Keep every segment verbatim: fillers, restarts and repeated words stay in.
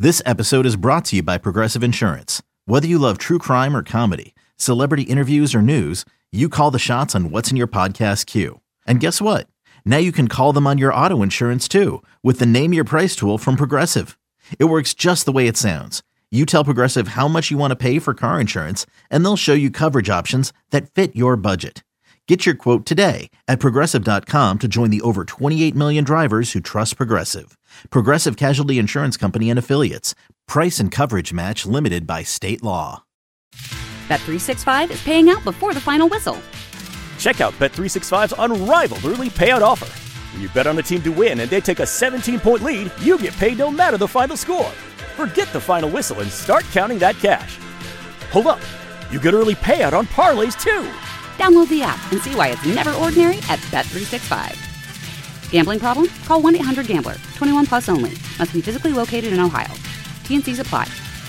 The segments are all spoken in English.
This episode is brought to you by Progressive Insurance. Whether you love true crime or comedy, celebrity interviews or news, you call the shots on what's in your podcast queue. And guess what? Now you can call them on your auto insurance too with the Name Your Price tool from Progressive. It works just the way it sounds. You tell Progressive how much you want to pay for car insurance, and they'll show you coverage options that fit your budget. Get your quote today at Progressive dot com to join the over twenty-eight million drivers who trust Progressive. Progressive Casualty Insurance Company and Affiliates. Price and coverage match limited by state law. Bet three sixty-five is paying out before the final whistle. Check out Bet three sixty-five's unrivaled early payout offer. When you bet on a team to win and they take a seventeen-point lead, you get paid no matter the final score. Forget the final whistle and start counting that cash. Hold up. You get early payout on parlays, too. Download the app and see why it's never ordinary at Bet three sixty-five. Gambling problem? Call one eight hundred gambler. twenty-one plus only. Must be physically located in Ohio. T N Cs apply.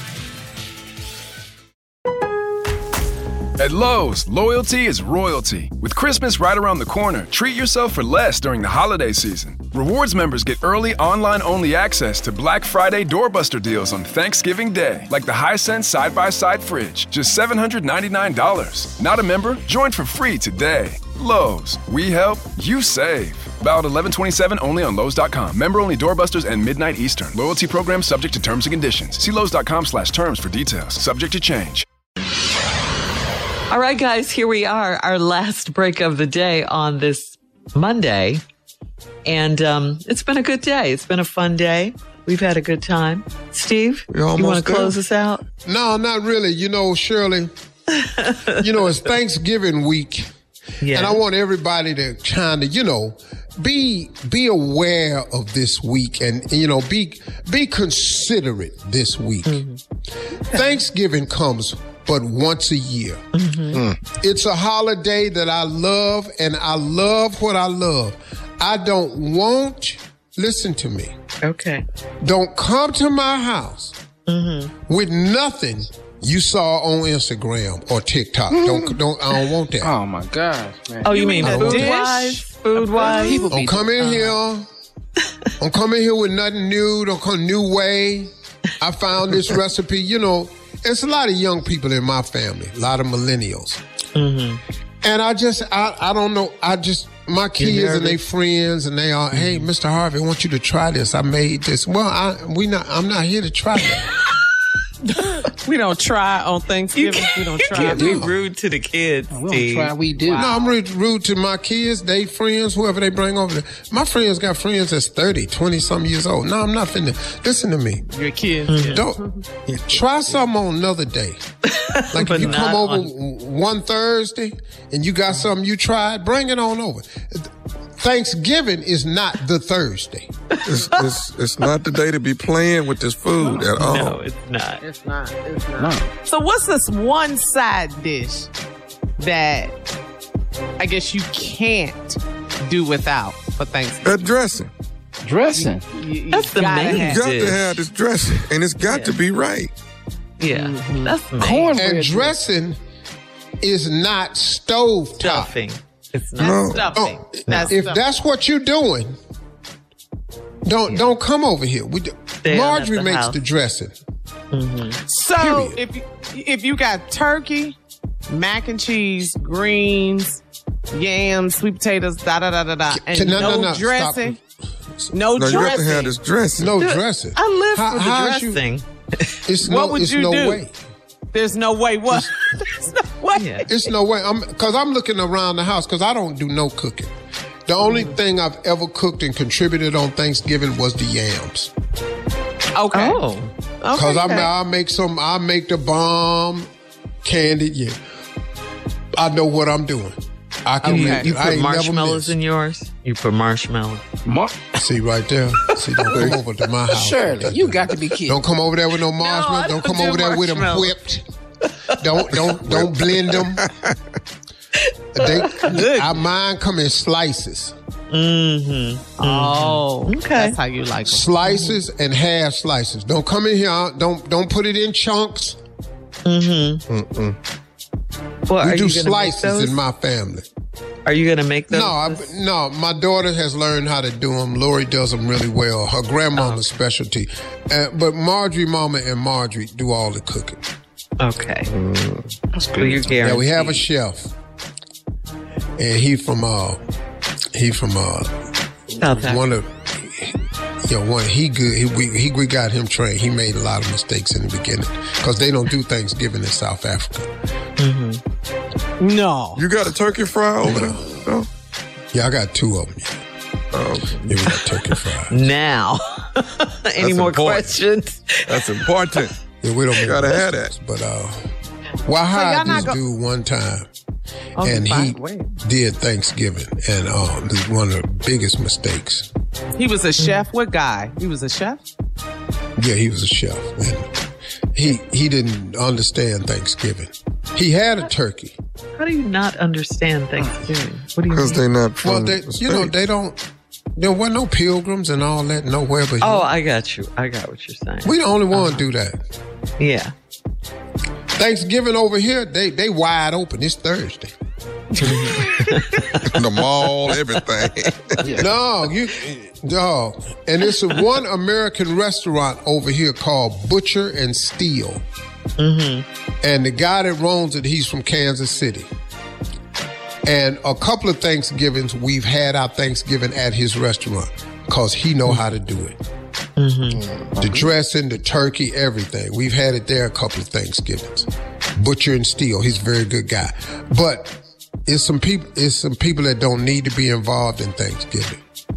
At Lowe's, loyalty is royalty. With Christmas right around the corner, treat yourself for less during the holiday season. Rewards members get early online-only access to Black Friday doorbuster deals on Thanksgiving Day, like the Hisense side-by-side fridge, just seven hundred ninety-nine dollars. Not a member? Join for free today. Lowe's, we help, you save. Valid eleven twenty-seven only on Lowe's dot com. Member-only doorbusters and midnight Eastern. Loyalty program subject to terms and conditions. See Lowe's dot com slash terms for details. Subject to change. All right, guys, here we are, our last break of the day on this Monday. And um, it's been a good day. It's been a fun day. We've had a good time. Steve, you want to close us out? No, not really. You know, Shirley, you know, it's Thanksgiving week. Yeah. And I want everybody to kind of, you know, be be aware of this week and, you know, be be considerate this week. Mm-hmm. Thanksgiving comes but once a year. Mm-hmm. Mm. It's a holiday that I love, and I love what I love. I don't want, listen to me. Okay. Don't come to my house mm-hmm. with nothing you saw on Instagram or TikTok. Mm. Don't, don't, I don't want that. Oh my gosh, man. Oh, you, you mean food-wise? Food-wise? Don't come in here. Don't come in here with nothing new. Don't come new way. I found this recipe, you know. It's a lot of young people in my family, a lot of millennials. Mm-hmm. And I just, I, I don't know, I just, my kids and their friends and they are, mm-hmm. hey, Mister Harvey, I want you to try this. I made this. Well, I, we not, I'm not here to try that. We don't try on Thanksgiving. We don't try. You can't be rude to the kids, we Steve. don't try, we do. Wow. No, I'm rude, rude to my kids, they friends, whoever they bring over there. My friends got friends that's thirty, twenty-some years old. No, I'm not finna. Listen to me. Your kids. Mm-hmm. Yeah. Don't. Try something on another day. Like if you come over on one Thursday and you got something you tried, bring it on over. Thanksgiving is not the Thursday. It's, it's, it's not the day to be playing with this food no, at all. No, it's not. It's not. It's not. No. So what's this one side dish that I guess you can't do without for Thanksgiving? That dressing. Dressing. You, you That's the main You got dish. to have this dressing, and it's got yeah. to be right. Yeah, mm-hmm. that's the corn. And dressing is not stovetop. Stuffing. It's not no. stuffing. Oh, that's if stuffing. that's what you're doing, don't yeah. don't come over here. We do, Marjorie the makes house. the dressing. Mm-hmm. So Period. if you, if you got turkey, mac and cheese, greens, yams, sweet potatoes, da da da da da, and no, no, no, no, dressing, stop. no, no dressing. You have to have this dressing. No Dude, dressing. I live how, for the how dressing. You, it's what no, would it's you no do? way. There's no way. What? There's no way. Yeah. It's no way. I'm because I'm looking around the house because I don't do no cooking. The only mm. thing I've ever cooked and contributed on Thanksgiving was the yams. Okay. Oh. Because okay. I make some. I make the bomb candied. Yeah. I know what I'm doing. I can. Okay. Eat, You I put ain't marshmallows in yours? You put marshmallows. Mar- See right there. See, don't come over to my house. Shirley, you got to be kidding. Don't come over there with no marshmallows. No, don't come do over there with them whipped. Don't don't don't blend them. They, I mine come in slices. Mm-hmm. Oh, okay. That's how you like them. Slices and half slices. Don't come in here. Don't don't put it in chunks. Mm-hmm. Mm-mm. Well, we are do you gonna make slices those? in my family. Are you going to make those? No, I, no. My daughter has learned how to do them. Lori does them really well. Her grandmama's oh. specialty. Uh, but Marjorie Mama and Marjorie do all the cooking. Okay. Mm. That's good. You're guaranteed. Yeah, we have a chef. And he from, uh, he from, uh, South one of, you know, one, he good. He, we, he, we got him trained. He made a lot of mistakes in the beginning because they don't do Thanksgiving in South Africa. Mm-hmm. No. You got a turkey fry over there? No? Yeah, I got two of them. Oh, okay. Yeah, we got turkey fries. Now. Any That's more important. questions? That's important. Yeah, we don't you gotta have that. But uh, well, I hired so this go- dude one time, oh, and he did Thanksgiving, and um, this is one of the biggest mistakes. He was a chef. What guy? He was a chef? Yeah, he was a chef. And he he didn't understand Thanksgiving. He had a turkey. How do you not understand Thanksgiving? What do you mean? Because they're not Well, they, you know, they don't, there were no pilgrims and all that nowhere but Oh, here. I got you. I got what you're saying. We the only one uh-huh. do that. Yeah. Thanksgiving over here, they they wide open. It's Thursday. The mall, everything. No, you, no. And it's a one American restaurant over here called Butcher and Steel. Mm-hmm. And the guy that runs it, he's from Kansas City. And a couple of Thanksgivings, we've had our Thanksgiving at his restaurant because he know how to do it. Mm-hmm. The dressing, the turkey, everything. We've had it there a couple of Thanksgivings. Butcher and Steel, he's a very good guy. But it's some people, it's some people that don't need to be involved in Thanksgiving.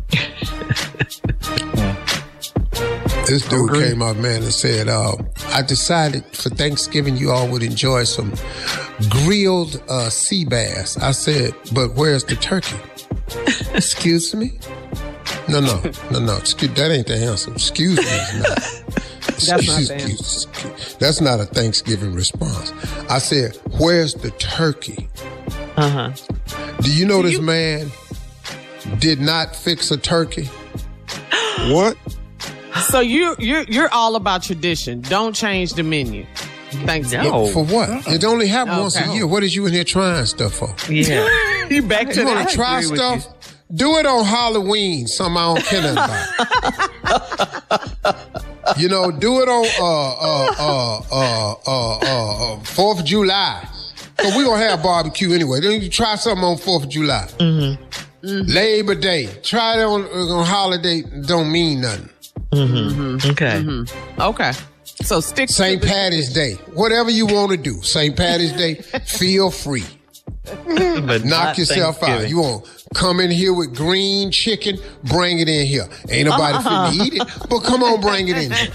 This dude okay. came up, man, and said, uh, I decided for Thanksgiving you all would enjoy some grilled uh, sea bass. I said, but where's the turkey? Excuse me? No, no, no, no. Excuse, that ain't the answer. Excuse me. Is not. That's not the answer. Excuse, that's not a Thanksgiving response. I said, where's the turkey? Uh-huh. Do you know Do this you- man did not fix a turkey? What? So you you're you're all about tradition. Don't change the menu. Thanksgiving. No. For what? It only happens Okay. once a year. What is you in here trying stuff for? Yeah. You back to You want that? to try agree with stuff? Do it on Halloween. Something I don't care nothing about. You know, do it on uh uh uh uh uh uh, uh Fourth of July. So we gonna have barbecue anyway. Then you try something on Fourth of July. Mm-hmm. Mm-hmm. Labor Day. Try it on on holiday. Don't mean nothing. Mm-hmm. Okay. Mm-hmm. Okay. So stick Saint to the- Patty's Day. Whatever you want to do. Saint Patty's Day. Feel free. But Knock not yourself out. Thanksgiving. You want to come in here with green chicken, bring it in here. Ain't nobody Uh-huh. finna eat it, but come on, bring it in here.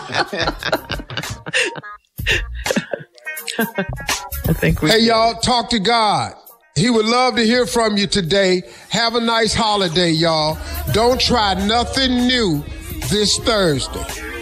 I think we Hey, y'all, talk to God. He would love to hear from you today. Have a nice holiday, y'all. Don't try nothing new this Thursday.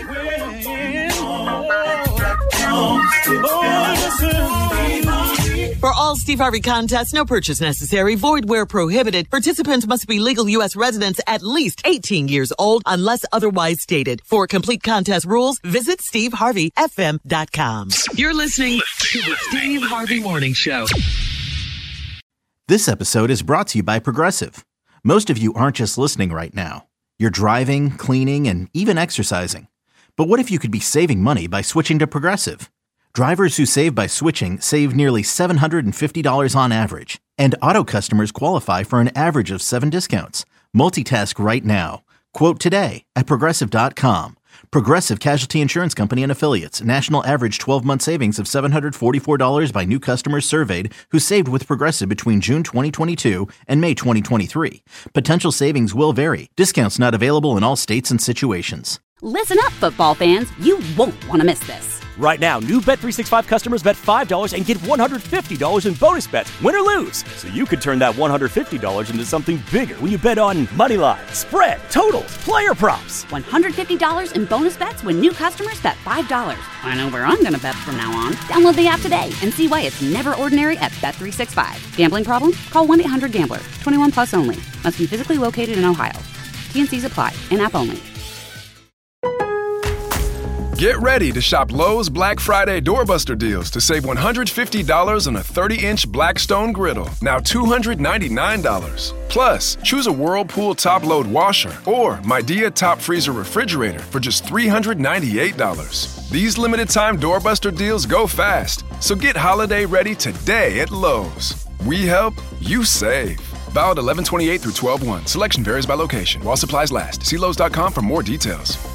For all Steve Harvey contests, no purchase necessary, void where prohibited. Participants must be legal U S residents at least eighteen years old unless otherwise stated. For complete contest rules, visit steve harvey f m dot com. You're listening to the Steve Harvey Morning Show. This episode is brought to you by Progressive. Most of you aren't just listening right now. You're driving, cleaning, and even exercising. But what if you could be saving money by switching to Progressive? Drivers who save by switching save nearly seven hundred fifty dollars on average. And auto customers qualify for an average of seven discounts. Multitask right now. Quote today at Progressive dot com. Progressive Casualty Insurance Company and Affiliates. National average twelve-month savings of seven hundred forty-four dollars by new customers surveyed who saved with Progressive between June twenty twenty-two and May twenty twenty-three. Potential savings will vary. Discounts not available in all states and situations. Listen up, football fans. You won't want to miss this. Right now, new Bet three sixty-five customers bet five dollars and get one hundred fifty dollars in bonus bets, win or lose. So you could turn that one hundred fifty dollars into something bigger when you bet on money line, spread, totals, player props. one hundred fifty dollars in bonus bets when new customers bet five dollars. I know where I'm going to bet from now on. Download the app today and see why it's never ordinary at Bet three sixty-five. Gambling problem? Call one eight hundred gambler. twenty-one plus only. Must be physically located in Ohio. T and C's apply. In-app only. Get ready to shop Lowe's Black Friday Doorbuster deals to save one hundred fifty dollars on a thirty-inch Blackstone griddle, now two hundred ninety-nine dollars. Plus, choose a Whirlpool top-load washer or Midea top freezer refrigerator for just three hundred ninety-eight dollars. These limited-time Doorbuster deals go fast, so get holiday ready today at Lowe's. We help, you save. Valid eleven twenty-eight through twelve one. Selection varies by location. While supplies last. See Lowe's dot com for more details.